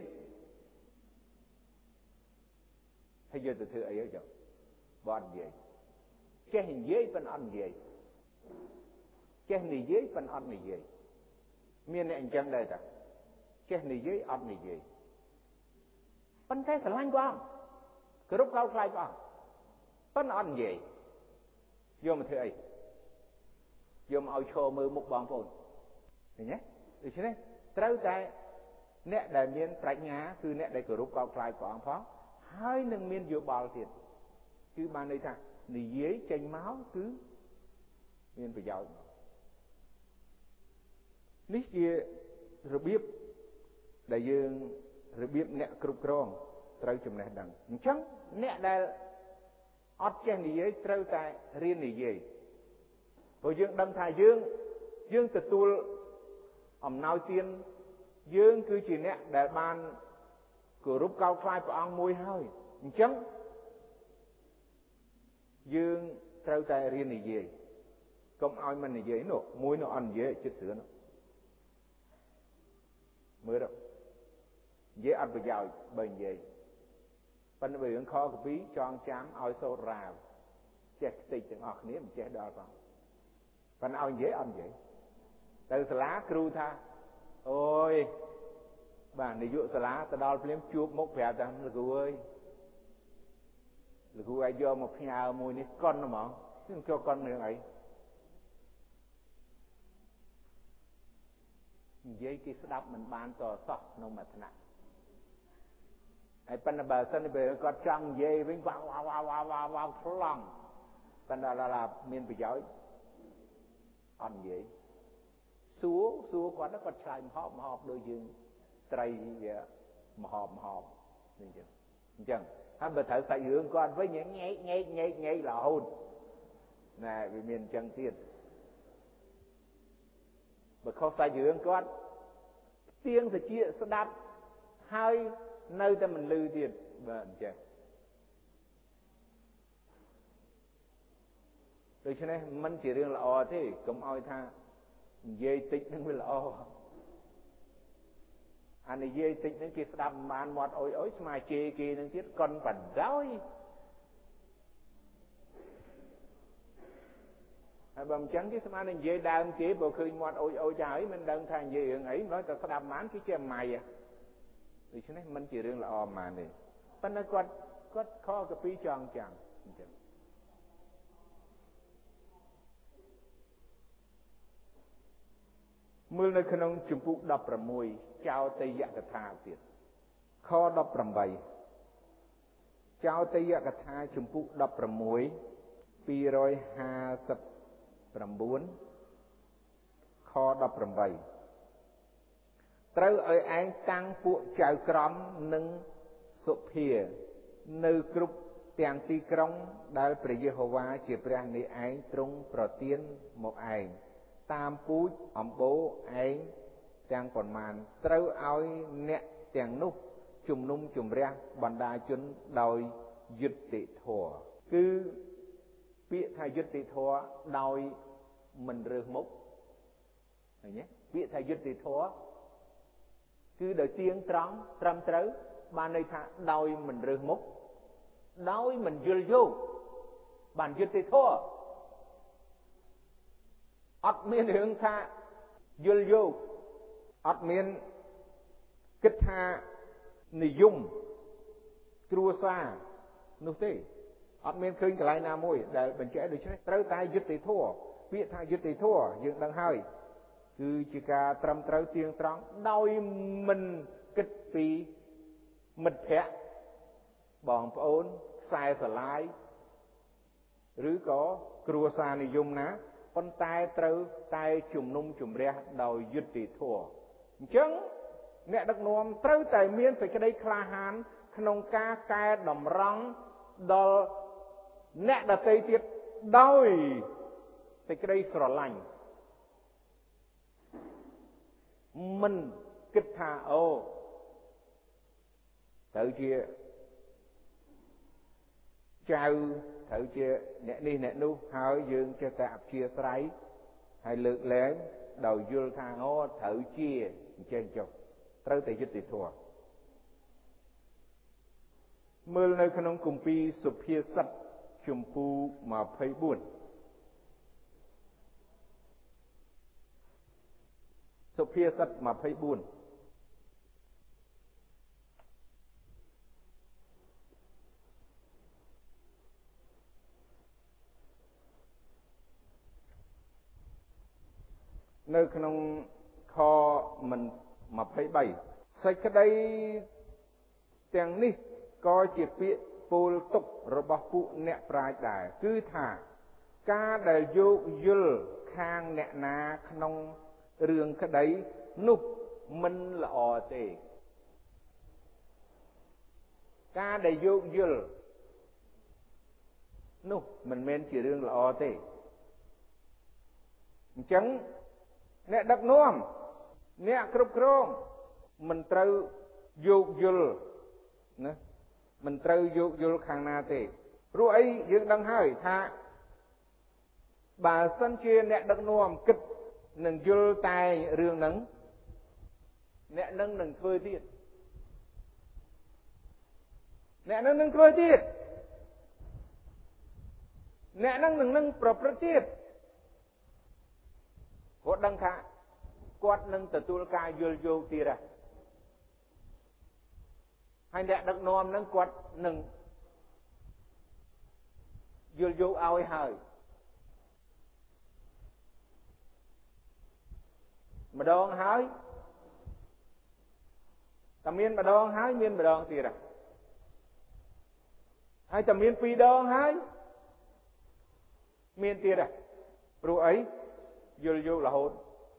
A: ហើយយកទៅធ្វើអីទៅចុះបើអត់និយាយចេះនិយាយប៉ុន្តែអត់និយាយចេះនិយាយប៉ុន្តែអត់និយាយមានអ្នកអញ្ចឹងដែរតាចេះនិយាយអត់និយាយប៉ុន្តែស្រឡាញ់ព្រះអង្គគោរពកោតខ្លាចព្រះអង្គប៉ុន្តែអត់និយាយយកមកធ្វើអីយកមកឲ្យឈរមើលមុខបងប្អូនឃើញទេដូច្នេះត្រូវតែអ្នកដែលមានប្រាជ្ញាគឺអ្នកដែលគោរពកោតខ្លាចព្រះអង្គផងហើយនឹងមានយោបល់ទៀតគឺបានន័យថានិយាយចេញមកគឺមានប្រយោជន៍នេះជារបៀបដែលយើងរបៀបអ្នកគ្រប់គ្រងត្រូវចំណេះដឹងអញ្ចឹងអ្នកដែលអត់ចេះនិយាយត្រូវតែរៀននិយាយព្រោះយើងដឹងថាយើងយើងទទួលអំណោយទានយើងគឺជាអ្នកដែលបានគោរពកោតខ្លាចព្រះអង្គមួយហើយអញ្ចឹងយើងត្រូវតែរៀននិយាយកុំឲ្យមិននិយាយនោះមួយនោះអត់និយាយចិត្តស្រឿនមើលទៅនិយាយអត់ប្រយោជន៍បើនិយាយប៉ុន្តែរឿងខកពីចងចាំឲ្យសូត្ររាវចេះខ្ទេចទាំងអស់គ្នាមិនចេះដល់ផងប៉ុន្តែឲ្យនិយាយអត់និយាយទៅសាលាគ្រូថាអូយបាទនាយកសាលាទៅដល់ភ្លាមជួបមុខប្រាប់ថាលោកគ្រូអើយលោកគ្រូឲ្យយកមកផ្ញើមួយនេះកុនហ្មងខ្ញុំចូលកុនរឿងអី vậy cái đáp mình ban to sọc nông mặt nặng ai pan là bà sân về có trăng dây với vào vào vào vào vào vào lòng pan là là miền bị giỏi ăn vậy xúa xúa quá nó có trai mà họp mà họp đôi dương trai vậy mà họp mà họp như vậy chẳng hắn bà thở xài dưỡng con với những ngay ngay ngay ngay là hôn nè vì miền chân tiền bà không xài dưỡng con tiếng thì chia sẽ đáp hai nơi ta mình lưu tiền vâng chứ rồi cho nên mình chỉ riêng là o thế cũng oi tha dây tích nó mới là o anh ấy dây tích nó kia đạp màn một ôi ôi mà chê kia nó tiết con phần rối bầm trắng cái mà nên dây đam kia bộ khơi một ôi ôi trái mình đang thành dây hưởng ấy nói ta sẽ đạp màn cái chê mày à thì cho nên mình chỉ riêng là o mà này bên nó có có khó cái phí tròn chẳngมื่อในขนมจุมพุดับประมวยเจ้าเตยกถาเสียข้อดับประใบเจ้าเตยกถาจุมพุดับประมวยปีร้อยห้าสิบประบุนข้อดับประใบเต้าเอ๋ยไอ้ตั้งพวกเจ้ากรมหนึ่งสุเพียในกรุ๊ปเตียงตีกรงได้ประเยโฮวาเจียบแรงในไอ้ตรงประเตียนหมกไอ้ตามปูจอมโบไอ้แตงปนมานเต้าเอาเนะแตงนุกจุ่มนุ่มจุ่มแรงบรรดาจนโดยยุติถั่วคือเปียไทยยุติถั่วโดยมันเรือมุกอย่างนี้เปียไทยยุติถั่วคือโดยเตียงตรังตรำเต้าบานในท่าโดยมันเรือมุกโดยมันยุลยุบานยุติถั่วอดเมียนหึงท่ายุลยุอดเมียนกิจานิยมครัวซานุติอดเมียนคืนกลายนามวยแต่เป็นแก่โดยใช่เต้าตายยุติทั่วเปียทายยุติทั่วยังดังให้คือจิกาตรำเต้าเตียงตรังโดยมันกิจปีมิดแพะบองโอนสายสลายหรือก็ครัวซานิยมนะคนตายเต้าตายจุ่มนุ่มจุ่มเรียโดยยุติทั่วจังเนี่ยดักนวมเต้าแต่เมียนใส่กระไดคลาหานขนมกาแกดมรังดอลเนี่ยดัดเตยติดโดยใส่กระไดสระลังมันกิจาโอเต้าเชี่ยเจ้าเต้าเชี่ยเนี่ยนี่เนี่ยนู้หายยืนจะตับเชี่ยไตรให้เลือกแหลงโดยยุลทางโอเต้าเชี่ยเจนจบเต้าแต่ยุติทั่วเมื่อในขนมกุมปีสุเพียสัตชมพูมาไพบุญสุเพียสัตมาไพบุญในขนมคอมันมาไพใบใส่กระไดแตงนี่ก็จีบปีปูลตกระบปุเนะปลายได้คือถ้ากาได้โยกยุลข้างเนะนาขนมเรื่องกระไดนุบมันละอเตกาได้โยกยุลนุบมันเมนจีเรื่องละอเตจังเนะดักน่วมเนะครุบโครงมันเตาโยกยุลนะมันเตาโยกยุลข้างนาเตรู้ไอ้ยังดังให้ท่าบาสันเชียเนะดักน่วมกิดหนึ่งยุลตายเรื่องหนึ่งเนะนั่งหนึ่งเคยที่เนะนั่งหนึ่งเคยที่เนะนั่งหนึ่งนั่งประพฤติกดดังท่ากดหนึ่งแต่ตัวกายยุลโยตีระให้เด็กดักนอมนั่งกดหนึ่งยุลโยเอาไว้ให้มาดองหายតែមានម្ដងហើយមានម្ដងទៀតហើយតែមានពីរដងហើយមានទៀតដែរព្រោះអីយល់យល់រហូត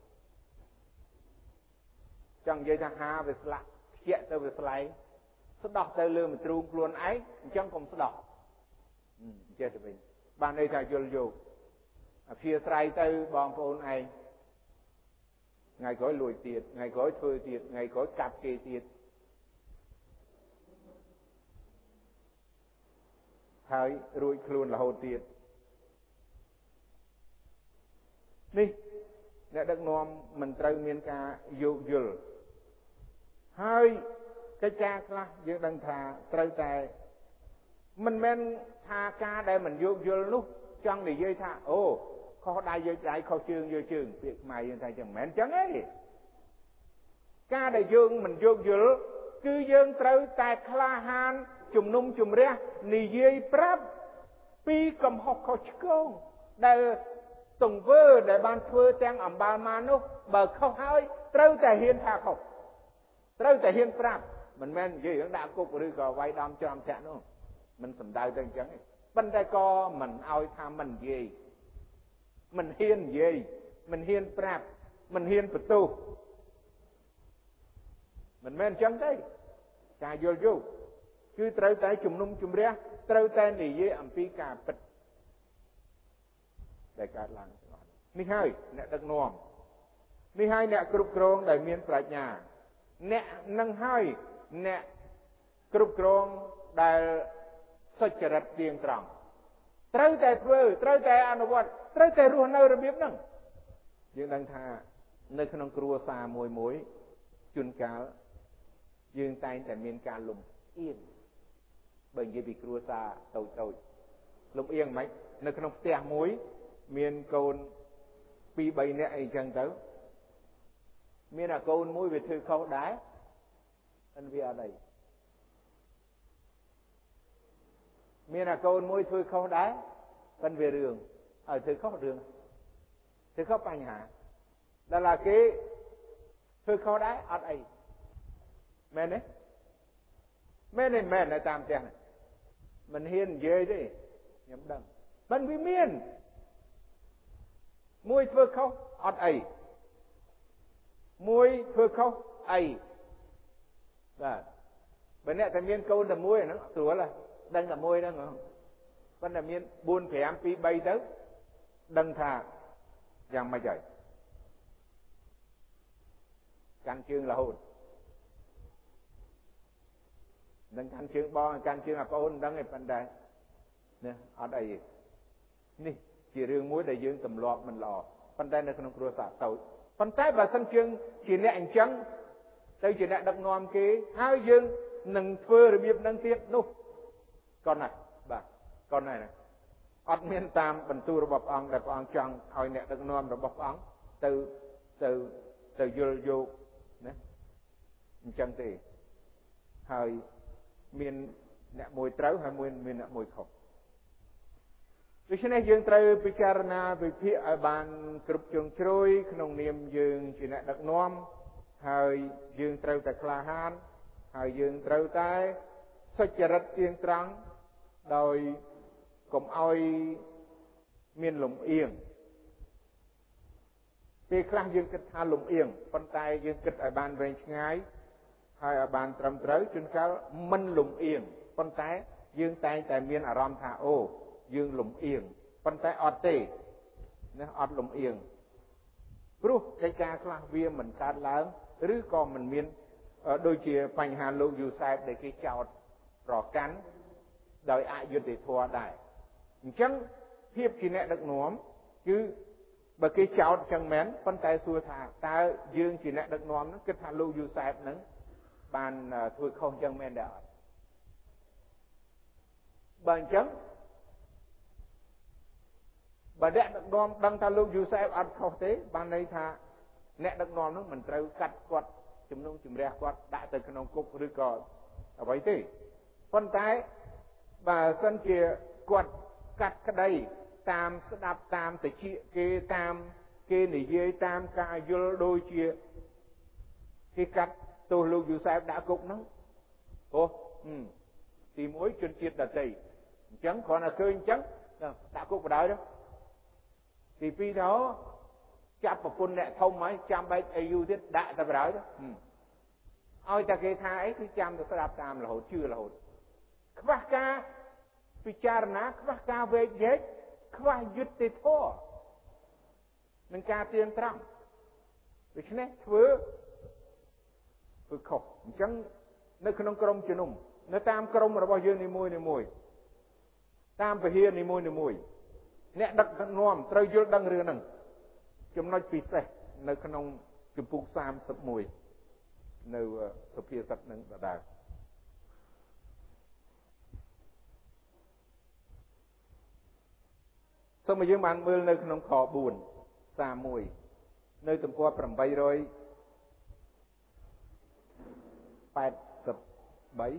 A: ចង់និយាយថាហាវាស្លាក់ខ្ជាក់ទៅវាស្លែងស្ដោះទៅលើមទ្រូងខ្លួនឯងអញ្ចឹងកុំស្ដោះចេះទៅវិញបានន័យថាយល់យល់អព្យាស្រ័យទៅបងប្អូនឯងថ្ងៃក្រោយលួចទៀតថ្ងៃក្រោយធ្វើទៀតថ្ងៃក្រោយកាប់គេទៀតហើយរួចខ្លួនរហូតទៀតនេះអ្នកដឹកនាំមិនត្រូវមានការយោគយល់ហើយកិច្ចការខ្លះយើងដឹងថាត្រូវតែមិនមែនថាការដែលមិនយោគយល់នោះចង់និយាយថាអូខុសដៃយកដៃខុសជើងយកជើងពាក្យខ្មែរយើងថាចឹងមិនមែនចឹងទេការដែលយើងមិនយោគយល់គឺយើងត្រូវតែក្លាហានជំនុំជម្រះនិយាយប្រាប់ពីកំហុសខុសឆ្គងដែលទង្វើដែលបានធ្វើទាំងអំបាលមកនោះបើខុសហើយត្រូវតែហ៊ានថាខុសត្រូវតែហ៊ានប្រាប់មិនមែននិយាយរឿងដាក់គុកឬក៏វាយដំច្រំធាក់នោះមិនសំដៅទៅអញ្ចឹងទេប៉ុន្តែក៏មិនឲ្យថាមិននិយាយមិនហ៊ាននិយាយមិនហ៊ានប្រាប់មិនហ៊ានបន្ទោសមិនមែនអញ្ចឹងទេការយល់យោគគឺត្រូវតែជំនុំជម្រះត្រូវតែនិយាយអំពីការពិតដែលកើតឡើងនេះហើយអ្នកដឹកនាំនេះហើយអ្នកគ្រប់គ្រងដែលមានប្រាជ្ញាអ្នកនឹងហើយអ្នកគ្រប់គ្រងដែលសុចរិតទៀងត្រង់ត្រូវតែធ្វើត្រូវតែអនុវត្តត្រូវតែរស់នៅរបៀបហ្នឹងយើងដឹងថានៅក្នុងគ្រួសារមួយមួយជួនកាលយើងតែងតែមានការលំអៀងបើនិយាយពីគ្រួសារតូចតូចលំអៀងមិននៅក្នុងផ្ទះមួយមានកូនពីរបីនាក់អីចឹងទៅមានអាកូនមួយវាធ្វើខុសដែរអិនវាអត់អីមានអាកូនមួយធ្វើខុសដែរប៉ុន្តែវារឿងឲ្យធ្វើខុសរឿងធ្វើខុសបញ្ហាដល់ឡាគេធ្វើខុសដែរអត់អីមែនទេមែនទេមែនតែតាមផ្ទះមិនហ៊ាននិយាយទេខ្ញុំដឹងមិនវាមានមួយធ្វើខុសអត់អីមួយធ្វើខុសអីបាទបើអ្នកតែមានកូនតែមួយហ្នឹងស្រួលហើយដឹងតែមួយហ្នឹងប៉ុន្តែមានបួន ប្រាំ ពីរ បីទៅដឹងថាយ៉ាងម៉េចហើយកាន់ជើងរហូតនឹងកាន់ជើងបងកាន់ជើងអាប្អូនមិនដឹងទេប៉ុន្តែណាអត់អីទេនេះជារឿងមួយដែលយើងទម្លាប់មិនល្អប៉ុន្តែនៅក្នុងគ្រួសារតូចប៉ុន្តែបើសិនជាជាអ្នកអញ្ចឹងទៅជាអ្នកដឹកនាំគេហើយយើងនឹងធ្វើរបៀបហ្នឹងទៀតនោះកូនណាបាទកូនណាអត់មានតាមបន្ទូលរបស់ព្រះអង្គដែលព្រះអង្គចង់ឲ្យអ្នកដឹកនាំរបស់ព្រះអង្គទៅទៅទៅយល់យោគណាអញ្ចឹងទេហើយមានអ្នកមួយត្រូវហើយមួយមានអ្នកមួយខុសដូច្នេះយើងត្រូវពិចារណាវិភាគឲ្យបានគ្រប់ជ្រុងជ្រោយក្នុងនាមយើងជាអ្នកដឹកនាំហើយយើងត្រូវតែក្លាហានហើយយើងត្រូវតែសុចរិតទៀងត្រង់ដោយកុំឲ្យមានលំអៀងពេលខ្លះយើងគិតថាលំអៀងប៉ុន្តែយើងគិតឲ្យបានវែងឆ្ងាយហើយឲ្យបានត្រឹមត្រូវជួនកាលមិនលំអៀងប៉ុន្តែយើងតែងតែមានអារម្មណ៍ថាអូយើងលំអៀងប៉ុន្តែអត់ទេណាអត់លំអៀងព្រោះកិច្ចការខ្លះវាមិនកើតឡើងឬក៏មិនមានដូចជាបញ្ហាលោកយូសែបដែលគេចោទប្រកាន់ដោយអយុត្តិធម៌ដែរអញ្ចឹងភាពជាអ្នកដឹកនាំគឺបើគេចោទចឹងមែនប៉ុន្តែសួរថាតើយើងជាអ្នកដឹកនាំហ្នឹងគិតថាលោកយូសែបហ្នឹងបានធ្វើខុសចឹងមែនដែរអត់បើអញ្ចឹងបើអ្នកដឹកនាំដឹងថាលោកយូសែបអត់ខុសទេបានន័យថាអ្នកដឹកនាំនោះមិនត្រូវកាត់គាត់ជំនុំជម្រះគាត់ដាក់ទៅក្នុងគុកឬក៏អ្វីទេប៉ុន្តែបើសិនជាគាត់កាត់ក្តីតាមស្ដាប់តាមតិចគេតាមគេនិយាយតាមការយល់ដូចជាគេកាត់ទោះលោកយូសែបដាក់គុកហ្នឹងអូទីមួយជនជាតិដទៃអញ្ចឹងគ្រាន់តែឃើញអញ្ចឹងដាក់គុកបណ្ដោយទៅទីពីរទៅចាប់ប្រពន្ធអ្នកធំហើយចាំបែកអីយូរទៀតដាក់តែបណ្ដោយទៅឲ្យតែគេថាអីគឺចាំទៅស្ដាប់តាមរហូតជឿរហូតខ្វះការពិចារណាខ្វះការវែកញែកខ្វះយុត្តិធម៌នឹងការទៀងត្រង់ដូច្នេះធ្វើធ្វើខុសអញ្ចឹងនៅក្នុងក្រុមជំនុំនៅតាមក្រុមរបស់យើងនីមួយនីមួយតាមពហិនីមួយនីមួយអ្នកដឹកនាំត្រូវយល់ដឹងរឿងហ្នឹងចំណុចពិសេសនៅក្នុងជំពូកសាមសិបមួយនៅសុភាសិតនឹងដដែលសូមឲ្យយើងបានមើលនៅក្នុងខបួនសាមួយនៅទំព័រប្រាំបីរយប៉ែតសិបបី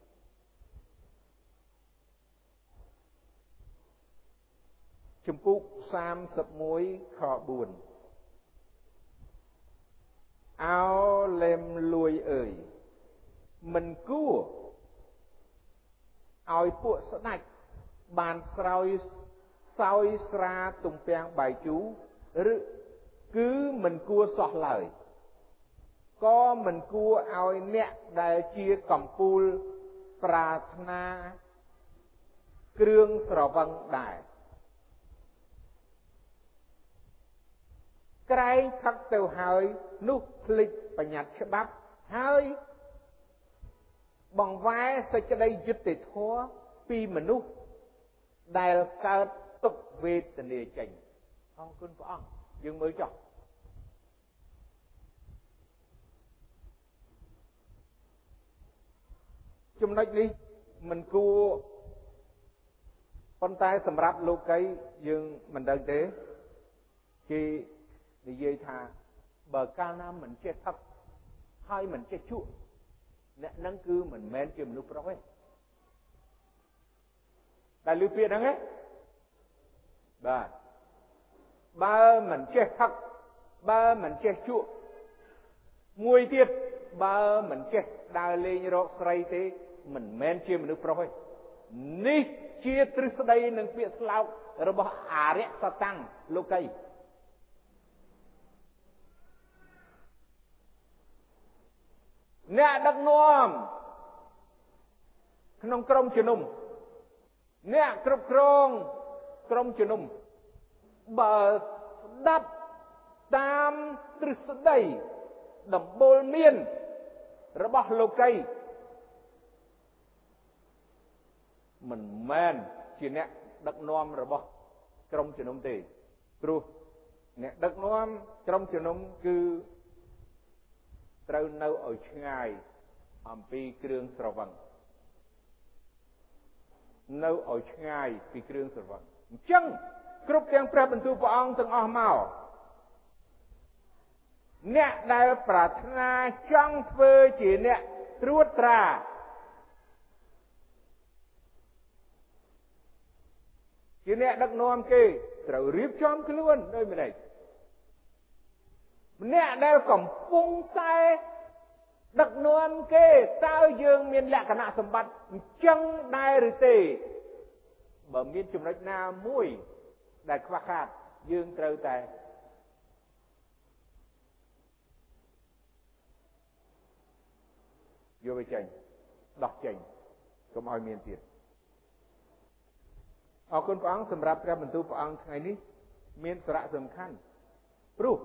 A: ជំពូកសាមសិបមួយខបួនអោលេមលួយអើយមិនគួរឲ្យពួកស្ដេចបានស្រោយសោយស្រាទំពាំងបាយជូរឬគឺមិនគួរសោះឡើយក៏មិនគួរឲ្យអ្នកដែលជាកំពូលប្រាថ្នាគ្រឿងស្រវឹងដែរក្រែងផឹកទៅហើយនោះភ្លេចបញ្ញត្តិច្បាប់ហើយបង្វែរសេចក្តីយុត្តិធម៌ពីមនុស្សដែលកើតទុក្ខវេទនាចេញអរគុណព្រះអង្គយើងមើលចុះចំណុចនេះមិនគួរប៉ុន្តែសម្រាប់លោកីយើងមិនដឹងទេគេនិយាយថាបើកាលណាមិនចេះផឹកហើយមិនចេះជក់អ្នកហ្នឹងគឺមិនមែនជាមនុស្សប្រុសទេតែឮពាក្យហ្នឹងទេបាទបើមិនចេះផឹកបើមិនចេះជក់មួយទៀតបើមិនចេះដើរលេងរកស្រីទេមិនមែនជាមនុស្សប្រុសទេនេះជាទ្រឹស្ដីនឹងពាក្យស្លោករបស់អរិយសតាំងលោកីអ្នកដឹកនាំក្នុងក្រុមជំនុំអ្នកគ្រប់គ្រងក្រុមជំនុំបើស្ដាប់តាមទ្រឹស្ដីដំបូលមានរបស់លោកីមិនមែនជាអ្នកដឹកនាំរបស់ក្រុមជំនុំទេព្រោះអ្នកដឹកនាំក្រុមជំនុំគឺត្រូវនៅឲ្យឆ្ងាយអំពីគ្រឿងស្រវឹងនៅឲ្យឆ្ងាយពីគ្រឿងស្រវឹងអញ្ចឹងគ្រប់ទាំងព្រះបន្ទូលព្រះអង្គទាំងអស់មកអ្នកដែលប្រាថ្នាចង់ធ្វើជាអ្នកត្រួតត្រាជាអ្នកដឹកនាំគេត្រូវរៀបចំខ្លួនដោយម្ដេចម្នាក់ដែលកំពុងតែដឹកនាំគេតើយើងមានលក្ខណៈសម្បត្តិអញ្ចឹងដែរឬទេបើមានចំណុចណាមួយដែលខ្វះខាតយើងត្រូវតែយកវាចេញដោះចេញកុំឲ្យមានទៀតអរគុណព្រះអង្គសម្រាប់ព្រះបន្ទូលព្រះអង្គថ្ងៃនេះមានសារៈសំខាន់ព្រោះ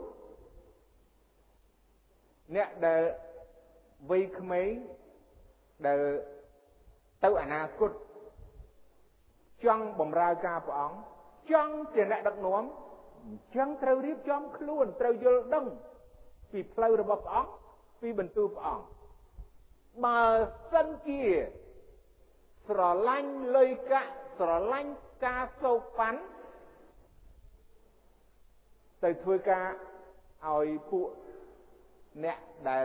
A: អ្នកដែលវ័យក្មេងដែលទៅអនាគតចង់បម្រើការព្រះអង្គចង់ជាអ្នកដឹកនាំអញ្ចឹងត្រូវរៀបចំខ្លួនត្រូវយល់ដឹងពីផ្លូវរបស់ព្រះអង្គពីបន្ទូលព្រះអង្គបើសិនជាស្រឡាញ់លុយកាក់ស្រឡាញ់ការសោកប៉ាន់ទៅធ្វើការឲ្យពួកអ្នកដែល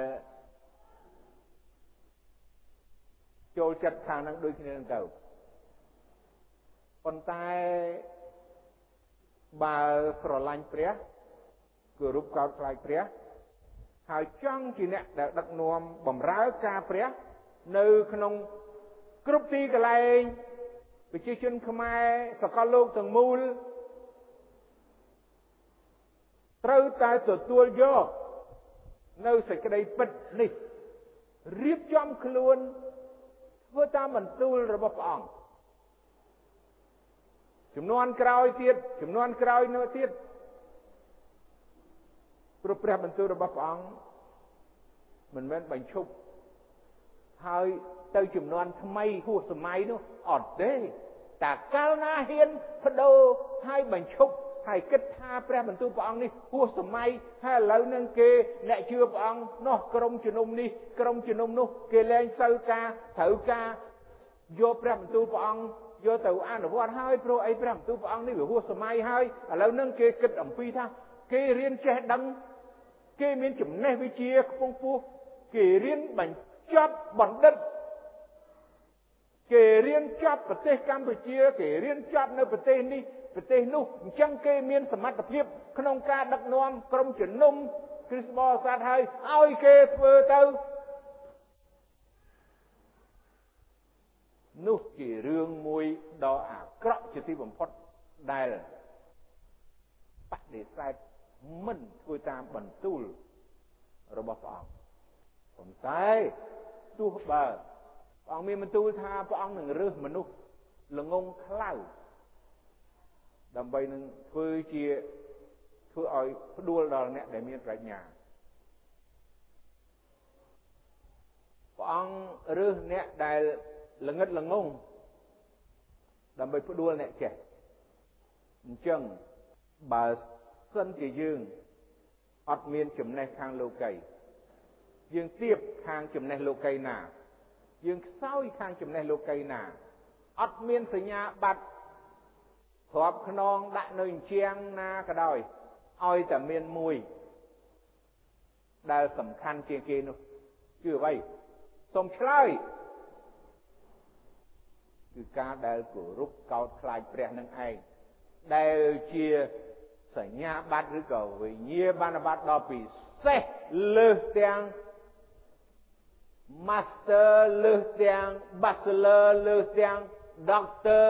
A: ចូលចិត្តខាងហ្នឹងដូចគ្នាទៅប៉ុន្តែបើស្រឡាញ់ព្រះគោរពកោតខ្លាចព្រះហើយចង់ជាអ្នកដែលដឹកនាំបម្រើការព្រះនៅក្នុងគ្រប់ទីកន្លែងប្រជាជនខ្មែរសកលលោកទាំងមូលត្រូវតែទទួលយកនៅសេចក្តីពិតនេះរៀបចំខ្លួនធ្វើតាមបន្ទូលរបស់ព្រះអង្គចំនួនក្រោយទៀតចំនួនក្រោយនោះទៀតព្រោះព្រះបន្ទូលរបស់ព្រះអង្គមិនមែនបញ្ឈប់ហើយទៅចំនួនថ្មីហួសសម័យនោះអត់ទេតែកាលណាហ៊ានបដូរហើយបញ្ឈប់ហើយគិតថាព្រះបន្ទូលព្រះអង្គនេះហួសសម័យហើយឥឡូវនឹងគេអ្នកជឿព្រះអង្គនោះក្រុមជំនុំនេះក្រុមជំនុំនោះគេលែងសូវការត្រូវការយកព្រះបន្ទូលព្រះអង្គយកទៅអនុវត្តហើយព្រោះអីព្រះបន្ទូលព្រះអង្គនេះវាហួសសម័យហើយឥឡូវនឹងគេគិតអំពីថាគេរៀនចេះដឹងគេមានចំណេះវិជ្ជាខ្ពង់ខ្ពស់គេរៀនបញ្ចប់បណ្ឌិតគេរៀនចប់ប្រទេសកម្ពុជាគេរៀនចប់នៅប្រទេសនេះប្រទេសនោះអញ្ចឹងគេមានសមត្ថភាពក្នុងការដឹកនាំក្រុមជំនុំគ្រីស្ទបរិស័ទហើយឲ្យគេធ្វើទៅនោះជារឿងមួយដ៏អាក្រក់ជាទីបំផុតដែលបដិសេធមិនធ្វើតាមបន្ទូលរបស់ព្រះអង្គប៉ុន្តែទោះបើព្រះអង្គមានបន្ទូលថាព្រះអង្គនឹងរើសមនុស្សល្ងងខ្លៅដើម្បីនឹងធ្វើជាធ្វើឲ្យផ្ដួលដល់អ្នកដែលមានប្រាជ្ញាព្រះអង្គរើសអ្នកដែលល្ងិតល្ងងដើម្បីផ្ដួលអ្នកចេះអញ្ចឹងបើសិនជាយើងអត់មានចំណេះខាងលោកីយើងទៀបខាងចំណេះលោកីណាយើងខ្សោយខាងចំណេះលោកីណាអត់មានសញ្ញាបត្រទ្រាប់ខ្នងដាក់នៅអញ្ជាងណាក៏ដោយឲ្យតែមានមួយដែលសំខាន់ជាងគេនោះគឺអ្វីសូមឆ្លើយគឺការដែលគោរពកោតខ្លាចព្រះនឹងឯងដែលជាសញ្ញាបត្រឬក៏វិញ្ញាបនបត្រដ៏ពិសេសលើសទាំង Master លើសទាំង Bachelor លើសទាំង Doctor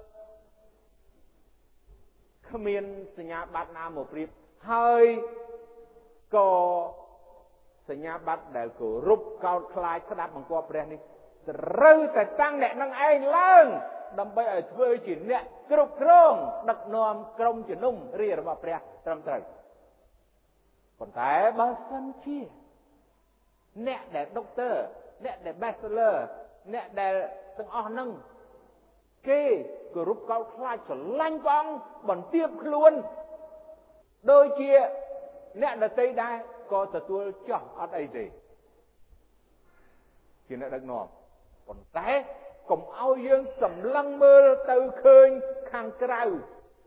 A: គ្មានសញ្ញាបត្រណាមកប្រៀបហើយក៏សញ្ញាបត្រដែលគោរពកោតខ្លាចស្ដាប់បង្គាប់ព្រះនេះត្រូវតែតាំងអ្នកនឹងឯងឡើងដើម្បីឲ្យធ្វើជាអ្នកគ្រប់គ្រងដឹកនាំក្រុមជំនុំរាជរបស់ព្រះត្រឹមត្រូវប៉ុន្តែបើសិនជាអ្នកដែលដុកទ័រអ្នកដែល Bachelor អ្នកដែលទាំងអស់ហ្នឹងគេគោរពកោតខ្លាចស្រឡាញ់ព្រះអង្គបន្ទាបខ្លួនដូចជាអ្នកដទៃដែរក៏ទទួលចោះអត់អីទេជាអ្នកដឹកនាំប៉ុន្តែកុំឲ្យយើងសម្លឹងមើលទៅឃើញខាងក្រៅ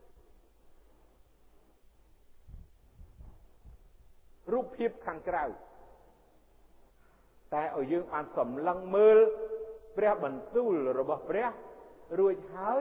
A: រូបភាពខាងក្រៅតែឲ្យយើងបានសម្លឹងមើលព្រះបន្ទូលរបស់ព្រះរួចហើយ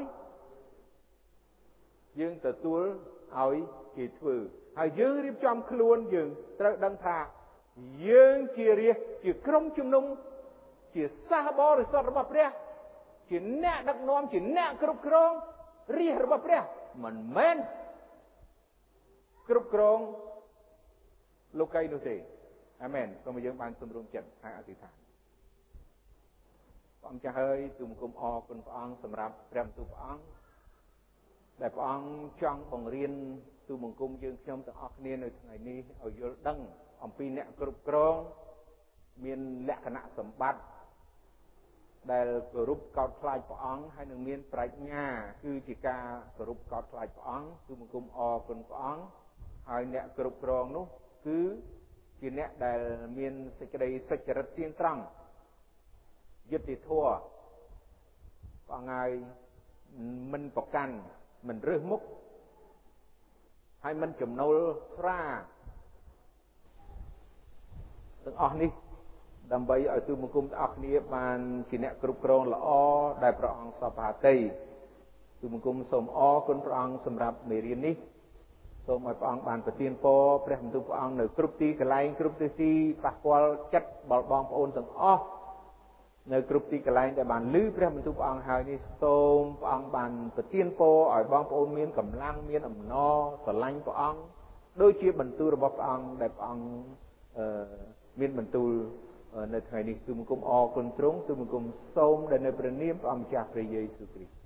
A: យើងទទួលឲ្យគេធ្វើហើយយើងរៀបចំខ្លួនយើងត្រូវដឹងថាយើងជារាជជាក្រុមជំនុំជាសាសបរិសុទ្ធរបស់ព្រះជាអ្នកដឹកនាំជាអ្នកគ្រប់គ្រងរាជរបស់ព្រះមិនមែនគ្រប់គ្រងលោកីនោះទេអាមែនសូមយើងបានសម្រុំចិត្តហើយអធិដ្ឋានព្រះអង្គចាស់ហើយទូលបង្គំអរគុណព្រះអង្គសម្រាប់ព្រះបន្ទូលព្រះអង្គដែលព្រះអង្គចង់បង្រៀនទូលបង្គំយើងខ្ញុំទាំងអស់គ្នានៅថ្ងៃនេះឲ្យយល់ដឹងអំពីអ្នកគ្រប់គ្រងមានលក្ខណៈសម្បត្តិដែលគោរពកោតខ្លាចព្រះអង្គហើយនឹងមានប្រាជ្ញាគឺជាការគោរពកោតខ្លាចព្រះអង្គទូលបង្គំអរគុណព្រះអង្គហើយអ្នកគ្រប់គ្រងនោះគឺជាអ្នកដែលមានសេចក្តីសុចរិតទៀងត្រង់យុត្តិធម៌ព្រះអង្គហើយមិនប្រកាន់មិនរើសមុខហើយមិនចំណូលស្រាទាំងអស់នេះដើម្បីឲ្យទូលបង្គំទាំងអស់គ្នាបានជាអ្នកគ្រប់គ្រងល្អដែលព្រះអង្គសពហតីទូលបង្គំសូមអរគុណព្រះអង្គសម្រាប់មេរៀននេះសូមឲ្យព្រះអង្គបានប្រទានពរព្រះបន្ទូលព្រះអង្គនៅគ្រប់ទីកន្លែងគ្រប់ទិសទីប៉ះពាល់ចិត្តរបស់បងប្អូនទាំងអស់នៅគ្រប់ទីកន្លែងដែលបានឮព្រះបន្ទូលព្រះអង្គហើយនេះសូមព្រះអង្គបានប្រទានពរឲ្យបងប្អូនមានកម្លាំងមានអំណរស្រឡាញ់ព្រះអង្គដូចជាបន្ទូលរបស់ព្រះអង្គដែលព្រះអង្គអឺមានបន្ទូលនៅថ្ងៃនេះទូលបង្គំអរគុណទ្រង់ទូលបង្គំសូមដែលនៅព្រះនាមព្រះអង្គម្ចាស់ព្រះយេស៊ូវគ្រីស្ទ